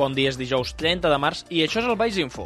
Bon dia, és dijous 30 de març i això és el Valls Info.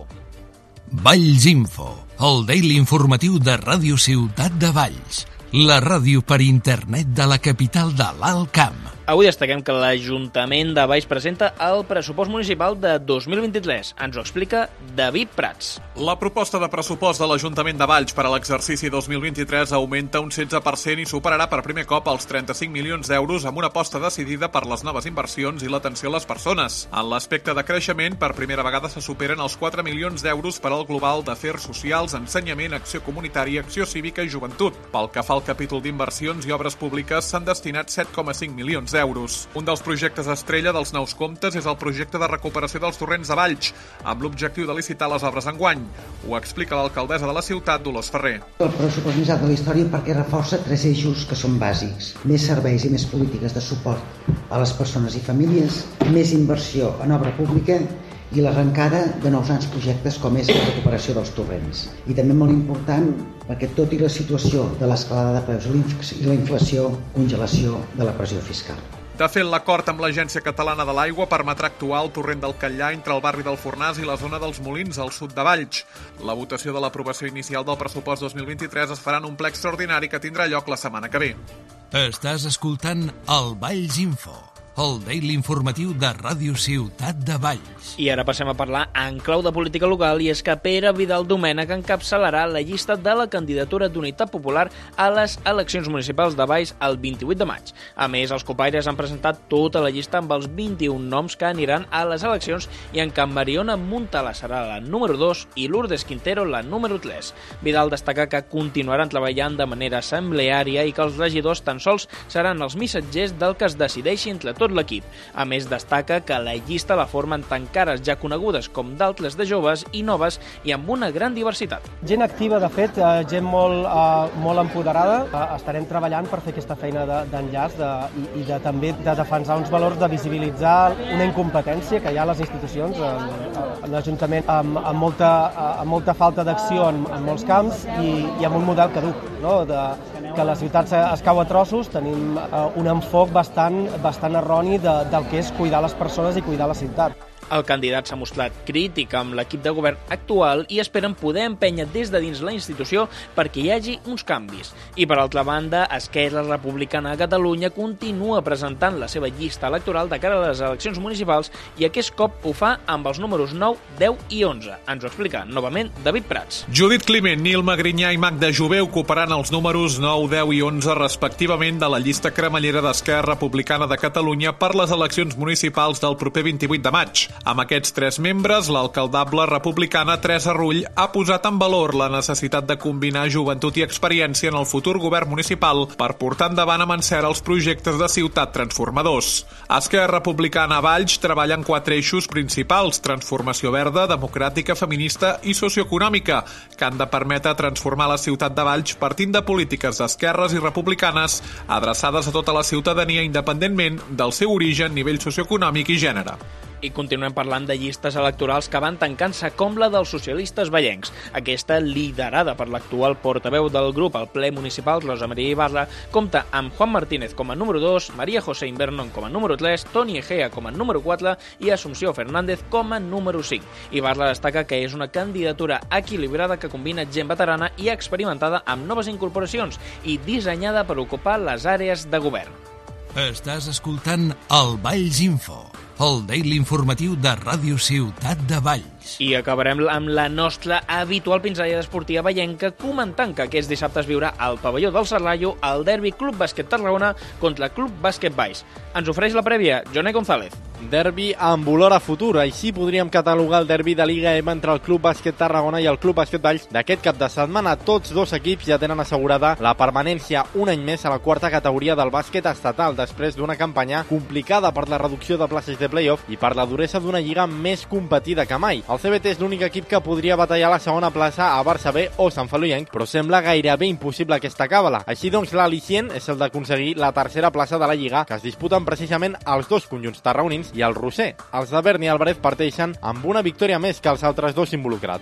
Valls Info, el daily informatiu de Ràdio Ciutat de Valls, la ràdio per internet de la capital de l'Alt Camp. Avui destaquem que l'Ajuntament de Valls presenta el pressupost municipal de 2023. Ens ho explica David Prats. La proposta de pressupost de l'Ajuntament de Valls per a l'exercici 2023 augmenta un 16% i superarà per primer cop els 35 milions d'euros amb una aposta decidida per les noves inversions i l'atenció a les persones. En l'aspecte de creixement, per primera vegada se superen els 4 milions d'euros per al global d'afers socials, ensenyament, acció comunitària, acció cívica i joventut. Pel que fa al capítol d'inversions i obres públiques, s'han destinat 7,5 milions d'euros. Un dels projectes estrella dels nous comptes és el projecte de recuperació dels torrents de Valls, amb l'objectiu de licitar les obres enguany. Ho explica l'alcaldessa de la ciutat, Dolors Ferrer. El pressupost més alt de la història perquè reforça 3 eixos que són bàsics. Més serveis i més polítiques de suport a les persones i famílies, més inversió en obra pública i l'arrencada de nous grans projectes com és la recuperació dels torrents. I també molt important perquè tot i la situació de l'escalada de preus i la inflació, congelació de la pressió fiscal. De fet, l'acord amb l'Agència Catalana de l'Aigua permetrà actuar al torrent del Catllà entre el barri del Fornàs i la zona dels Molins, al sud de Valls. La votació de l'aprovació inicial del pressupost 2023 es farà en un ple extraordinari que tindrà lloc la setmana que ve. Estàs escoltant el Valls Info, el daily informatiu de Ràdio Ciutat de Valls. I ara passem a parlar en clau de política local, i és que Pere Vidal Domènech encapçalarà la llista de la candidatura d'Unitat Popular a les eleccions municipals de Valls el 28 de maig. A més, els copaires han presentat tota la llista amb els 21 noms que aniran a les eleccions i en què Mariona Muntalà serà la número 2 i Lourdes Quintero la número 3. Vidal destaca que continuaran treballant de manera assembleària i que els regidors tan sols seran els missatgers del que es decideixi entre tots l'equip. A més, destaca que la llista la formen tant cares ja conegudes com d'altres de joves i noves i amb una gran diversitat. Gent activa, de fet, gent molt empoderada. Estarem treballant per fer aquesta feina d'enllaç i també de defensar uns valors, de visibilitzar una incompetència que hi ha a les institucions, l'Ajuntament amb molta falta d'acció en molts camps i amb un model caduc, no? Que la ciutat es cau a trossos, tenim un enfoc bastant erroni del que és cuidar les persones i cuidar la ciutat. El candidat s'ha mostrat crític amb l'equip de govern actual i esperen poder empènyer des de dins la institució perquè hi hagi uns canvis. I per altra banda, Esquerra Republicana de Catalunya continua presentant la seva llista electoral de cara a les eleccions municipals i aquest cop ho fa amb els números 9, 10 i 11. Ens ho explica novament David Prats. Judit Climent, Nil Magrinyà i Magda Jové ocuparan els números 9, 10 i 11 respectivament de la llista cremallera d'Esquerra Republicana de Catalunya per les eleccions municipals del proper 28 de maig. Amb aquests 3 membres, l'alcaldable republicana Teresa Rull ha posat en valor la necessitat de combinar joventut i experiència en el futur govern municipal per portar endavant amb encert els projectes de ciutat transformadors. Esquerra Republicana a Valls treballa en 4 eixos principals: transformació verda, democràtica, feminista i socioeconòmica, que han de permetre transformar la ciutat de Valls partint de polítiques d'esquerres i republicanes adreçades a tota la ciutadania independentment del seu origen, nivell socioeconòmic i gènere. I continuem parlant de llistes electorals que van tancant-se com la dels socialistes vallencs. Aquesta, liderada per l'actual portaveu del grup al ple municipal, Rosa Maria Ibarra, compta amb Juan Martínez com a número 2, María José Invernon com a número 3, Toni Egea com a número 4 i Assumpció Fernández com a número 5. Ibarra destaca que és una candidatura equilibrada que combina gent veterana i experimentada amb noves incorporacions i dissenyada per ocupar les àrees de govern. Estàs escoltant el Valls Info, el daily informatiu de Ràdio Ciutat de Valls. I acabarem amb la nostra habitual pinzellada esportiva vallenca comentant que aquest dissabte es viurà al pavelló del Serrallo el derbi Club Bàsquet Tarragona contra Club Bàsquet Valls. Ens ofereix la prèvia Joné González. Derbi amb olor a futur, així podríem catalogar el derbi de Liga M entre el Club Bàsquet Tarragona i el Club Bàsquet Valls d'aquest cap de setmana. Tots dos equips ja tenen assegurada la permanència un any més a la quarta categoria del bàsquet estatal després d'una campanya complicada per la reducció de places de playoff i per la duresa d'una lliga més competida que mai. El CBT és l'únic equip que podria batallar la segona plaça a Barça B o Sant Feliuenc, però sembla gairebé impossible aquesta càbala. Així doncs, l'al·licient és el d'aconseguir la tercera plaça de la lliga, que es disputen precisament els dos conjunts tarragonins i el Roser. Els de Berni i Álvarez parteixen amb una victòria més que els altres dos involucrats.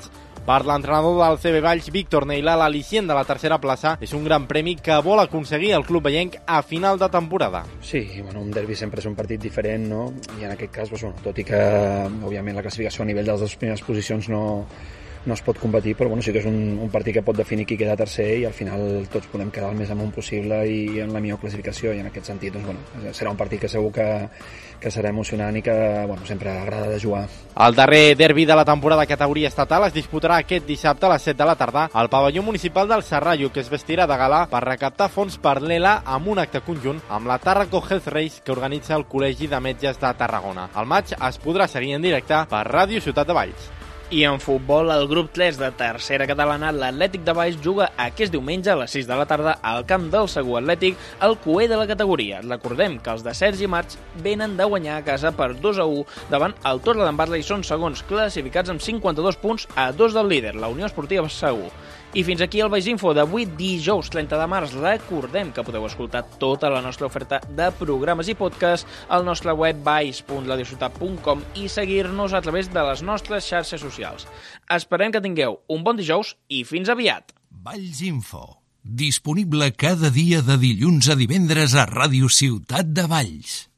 Per l'entrenador del CB Valls, Víctor Neila, l'al·licient de la tercera plaça és un gran premi que vol aconseguir el club vellenc a final de temporada. Sí, un derbi sempre és un partit diferent, no? I en aquest cas, tot i que òbviament la classificació a nivell de les dues primeres posicions no es pot competir, però sí que és un partit que pot definir qui queda tercer i al final tots podem quedar el més amunt possible i en la millor classificació, i en aquest sentit serà un partit que segur que serà emocionant i que sempre agrada de jugar. El darrer derbi de la temporada categoria estatal es disputarà aquest dissabte a les 7 de la tarda al pavelló municipal del Serrallo, que es vestirà de gala per recaptar fons per l'ELA amb un acte conjunt amb la Tàrraco Health Race que organitza el Col·legi de Metges de Tarragona. El maig es podrà seguir en directe per Ràdio Ciutat de Valls. I en futbol, el grup 3 de tercera catalana, l'Atlètic de Valls, juga aquest diumenge a les 6 de la tarda al camp del Segur Atlètic, el cuer de la categoria. Recordem que els de Sergi March venen de guanyar a casa per 2-1 davant el Torredembarra i són segons classificats amb 52 punts a 2 del líder, la Unió Esportiva Segur. I fins aquí el Valls Info d'avui, dijous 30 de març. Recordem que podeu escoltar tota la nostra oferta de programes i podcast al nostre web valls.radiociutat.com i seguir-nos a través de les nostres xarxes socials. Esperem que tingueu un bon dijous i fins aviat! Valls Info, disponible cada dia de dilluns a divendres a Ràdio Ciutat de Valls.